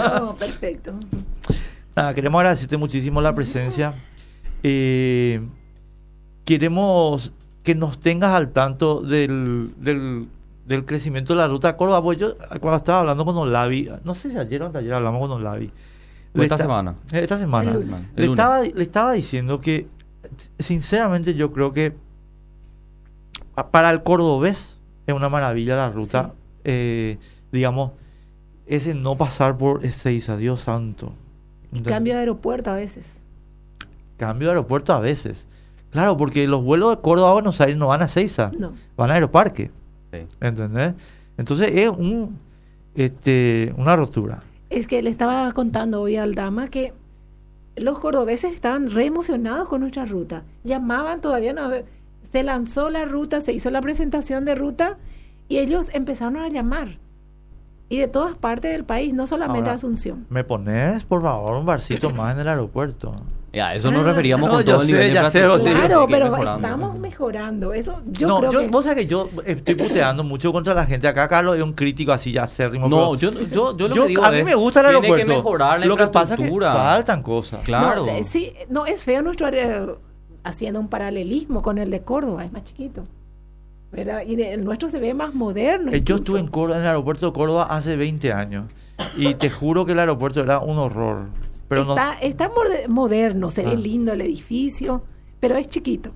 No, perfecto. Nada, queremos agradecerte muchísimo la presencia. Queremos que nos tengas al tanto del crecimiento de la ruta a Córdoba. Pues yo, cuando estaba hablando con Olavi, no sé si ayer o ayer hablamos con Olavi. Esta semana. Esta semana. Le estaba diciendo que, sinceramente, yo creo que para el cordobés es una maravilla la ruta. Sí. Digamos, ese no pasar por Ezeiza, Dios santo. Y cambio de aeropuerto a veces. Cambio de aeropuerto a veces. Claro, porque los vuelos de Córdoba a Buenos Aires no van a Ezeiza, no. Van a Aeroparque. Sí. ¿Entendés? Entonces es una rotura. Es que le estaba contando hoy al Dama que los cordobeses estaban re emocionados con nuestra ruta. Llamaban, todavía no, se lanzó la ruta, se hizo la presentación de ruta y ellos empezaron a llamar. Y de todas partes del país, no solamente Ahora, Asunción. ¿Me pones, por favor, un barcito más en el aeropuerto? Ya, eso nos referíamos no, con todo el nivel de infraestructura. Claro, pero estamos mejorando. Eso yo creo que... Vos sabés que yo estoy puteando mucho contra la gente acá. Carlos es un crítico así ya acérrimo. No, yo lo que digo a mí me gusta el aeropuerto. Tiene que mejorar la infraestructura. Lo que pasa es que faltan cosas. Claro. No, sí, no, es feo nuestro haciendo un paralelismo con el de Córdoba, es más chiquito. ¿Verdad? Y el nuestro se ve más moderno. Yo estuve en el aeropuerto de Córdoba hace 20 años y te juro que el aeropuerto era un horror. Pero está moderno, se ve lindo el edificio, pero es chiquito.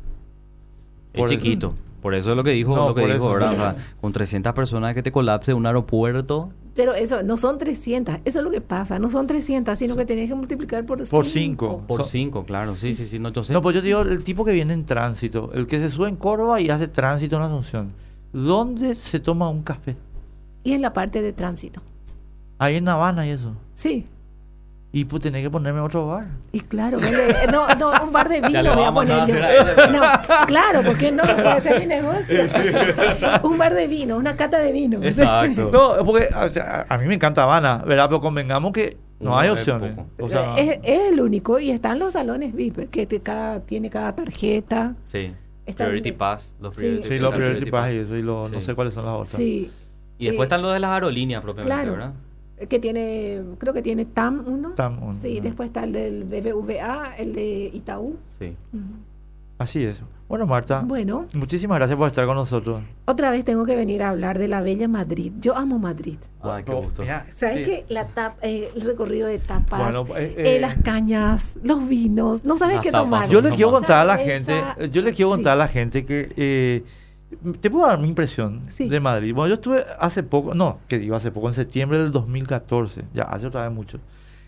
Es chiquito. Por eso es lo que dijo, ¿verdad? O sea, con 300 personas que te colapse un aeropuerto. Pero eso, no son 300, eso es lo que pasa, no son 300, sino que tenés que multiplicar por 5. Por 5, claro, sí, no, yo sé. No, pues yo digo, el tipo que viene en tránsito, el que se sube en Córdoba y hace tránsito en Asunción, ¿dónde se toma un café? Y en la parte de tránsito. Ahí en Habana y eso. Sí. Y pues tenés que ponerme otro bar. Y claro, un bar de vino voy a poner yo. No, claro, porque no puede ser mi negocio. Sí. Un bar de vino, una cata de vino. Exacto. No, porque a mí me encanta Habana, ¿verdad? Pero convengamos que no hay opciones. O sea, es el único, y están los salones VIP, que tiene cada tarjeta. Sí. Priority Pass. Los Priority Pass y eso, y no sé cuáles son las otras. Sí. Y después están los de las aerolíneas propiamente, claro. ¿verdad? Que tiene, creo que tiene TAM 1. TAM 1. Sí, después está el del BBVA, el de Itaú. Sí. Así es. Bueno, Marta. Bueno. Muchísimas gracias por estar con nosotros. Otra vez tengo que venir a hablar de la bella Madrid. Yo amo Madrid. Ay, qué gusto. ¿Sabes qué? El recorrido de tapas, las cañas, los vinos, no sabes qué tomar. Yo le quiero contar a la gente, que te puedo dar mi impresión de Madrid. Bueno, yo estuve en septiembre del 2014, ya hace otra vez mucho.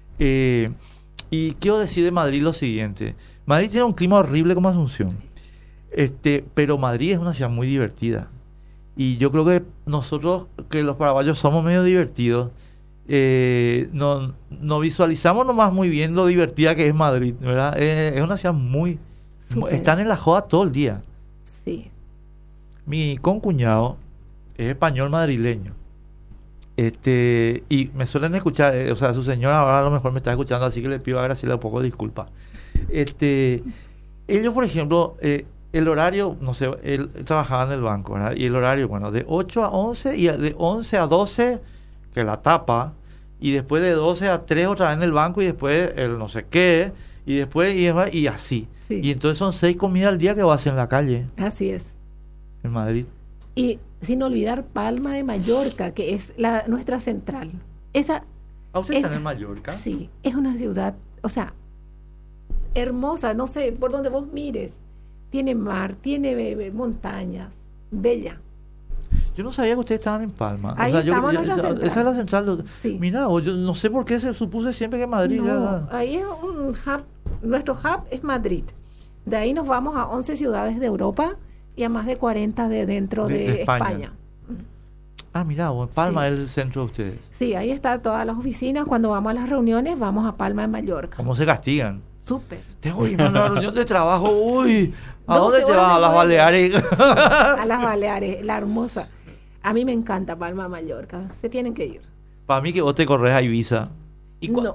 Y quiero decir de Madrid lo siguiente. Madrid tiene un clima horrible como Asunción. Pero Madrid es una ciudad muy divertida. Y yo creo que nosotros, que los paraguayos somos medio divertidos, no visualizamos nomás muy bien lo divertida que es Madrid, ¿verdad? Es una ciudad muy... Están en la joda todo el día. Sí. Mi concuñado es español madrileño. Y me suelen escuchar, o sea, su señora ahora a lo mejor me está escuchando, así que le pido a Graciela un poco de disculpa. Ellos, por ejemplo, el horario, no sé, él trabajaba en el banco, ¿verdad? Y el horario, bueno, de 8 a 11 y de 11 a 12, que la tapa, y después de 12 a 3 otra vez en el banco, y después el no sé qué, y después, y así. Sí. Y entonces son 6 comidas al día que va a hacer en la calle. Así es. En Madrid. Y sin olvidar Palma de Mallorca, que es nuestra central. ¿Ustedes están en Mallorca? Sí, es una ciudad, o sea, hermosa, no sé, por donde vos mires. Tiene mar, tiene montañas, bella. Yo no sabía que ustedes estaban en Palma. Ahí estamos en la central. Esa es la central. Sí. Mira, yo no sé por qué se supuse siempre que Madrid... No, ahí es un hub, nuestro hub es Madrid. De ahí nos vamos a 11 ciudades de Europa y a más de 40 dentro de España. Mira, Palma es el centro de ustedes. Sí, ahí está todas las oficinas. Cuando vamos a las reuniones, vamos a Palma de Mallorca. ¿Cómo se castigan? Súper. Tengo que ir a una reunión de trabajo. Uy, ¿a dónde te vas? A las Baleares. Sí, a las Baleares, la hermosa. A mí me encanta Palma de Mallorca. Se tienen que ir. Para mí que vos te corres a Ibiza. ¿Y no.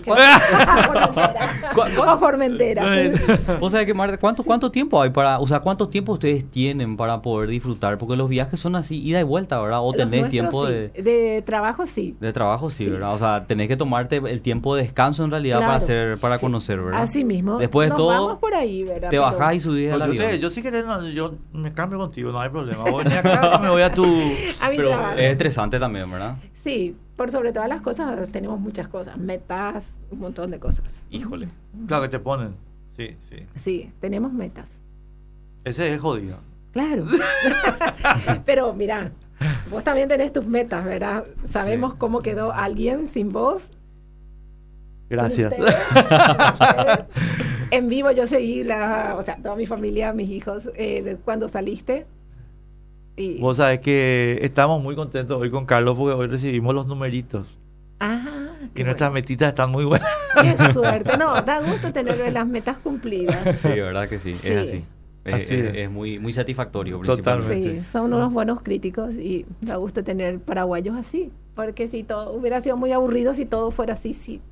Formentera. O sea, que Marta, ¿cuánto tiempo hay para, o sea, cuánto tiempo ustedes tienen para poder disfrutar? Porque los viajes son así, ida y vuelta, ¿verdad? O tenés tiempo de trabajo, sí. De trabajo, sí, ¿verdad? O sea, tenés que tomarte el tiempo de descanso en realidad, claro, para conocer, ¿verdad? Así mismo. Después de todo, vamos por ahí, ¿verdad? Te bajás y subís al avión. Yo sí querés, yo me cambio contigo, no hay problema. Voy acá y me voy a tu... Pero trabajo. Es estresante también, ¿verdad? Sí, por sobre todas las cosas tenemos muchas cosas, metas, un montón de cosas. Híjole. Claro que te ponen, sí. Sí, tenemos metas. Ese es jodido. Claro. Pero mira, vos también tenés tus metas, ¿verdad? Sabemos cómo quedó alguien sin vos. Gracias. Ustedes. En vivo yo seguí toda mi familia, mis hijos, cuando saliste. Y... Vos sabés que estamos muy contentos hoy con Carlos porque hoy recibimos los numeritos. Y nuestras metitas están muy buenas. Qué suerte. No, da gusto tener las metas cumplidas. Sí, verdad que sí. Es así. Es muy, muy satisfactorio. Totalmente. Sí, son unos buenos críticos y da gusto tener paraguayos así. Porque si todo hubiera sido muy aburrido si todo fuera así, sí.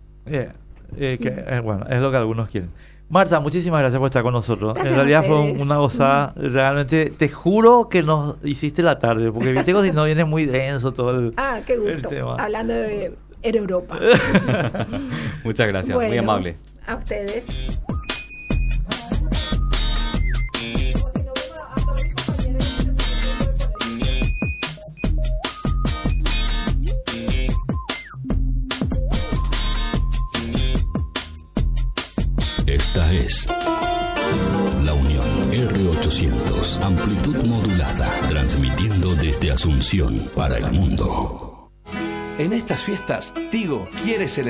Bueno, es lo que algunos quieren. Marta, muchísimas gracias por estar con nosotros. Gracias, en realidad fue una gozada. Realmente te juro que nos hiciste la tarde, porque viste que si no viene muy denso todo el qué gusto. Tema. Hablando de Europa. Muchas gracias, muy amable. A ustedes. Esta es La Unión R800, amplitud modulada, transmitiendo desde Asunción para el mundo. En estas fiestas, Tigo quiere celebrar